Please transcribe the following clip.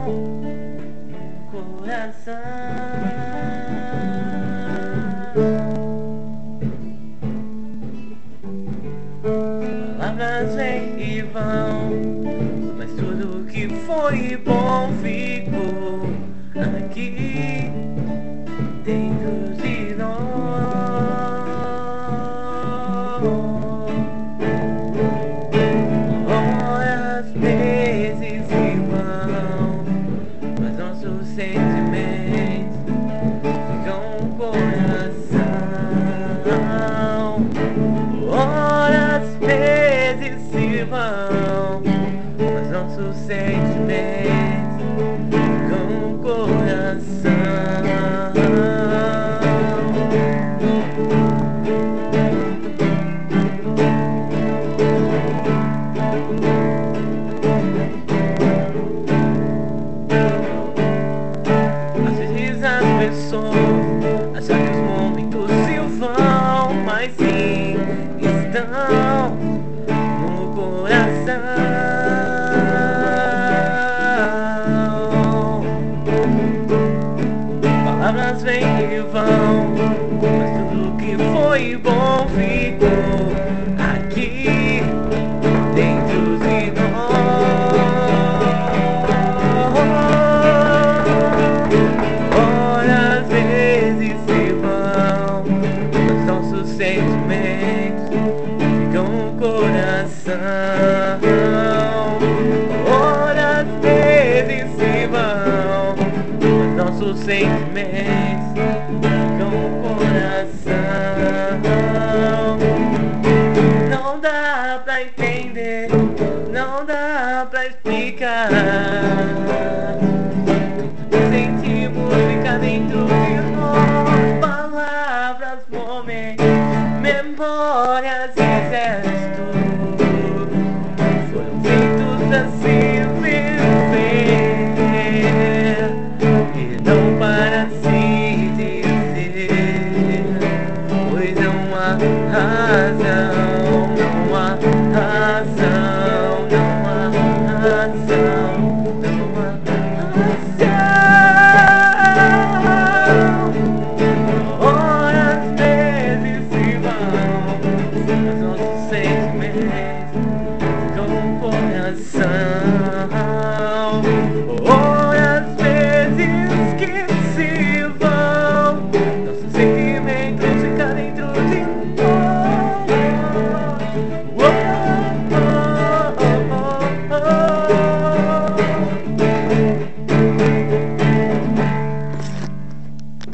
no coração. Palavras vêm e vão, mas tudo que foi bom ficou aqui dentro de nós. Horas vezes se vão, mas nossos sentimentos ficam no coração. Horas vezes se vão, mas nossos sentimentos ficam no coração. Às vezes as pessoas acham que os momentos se vão, mas sim estão no coração. Palavras vêm e vão, mas tudo que foi bom ficou aqui dentro de nós. Horas vezes se vão, mas nossos sentimentos ficam no coração. Horas vezes se vão, mas nossos sentimentos ficam no coração. Não dá pra entender, não dá pra explicar. Sentimos ficar dentro de nós. Palavras, momentos, memórias e gestos foram feitos pra se viver e não para se dizer, pois não há razão, não há razão, não há razão, não há razão. Horas vezes se vão, mas nossos sentimentos